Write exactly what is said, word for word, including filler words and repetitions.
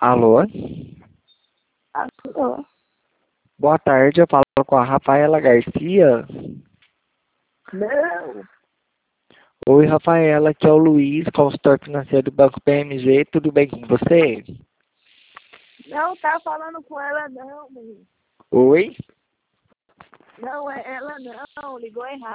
Alô? Alô? Boa tarde, eu falo com a Rafaela Garcia. Não, Oi, Rafaela, aqui é o Luiz, consultor financeiro do Banco P M G, tudo bem com você? não tá falando com ela não, menino. Oi? Não é ela não, ligou errado.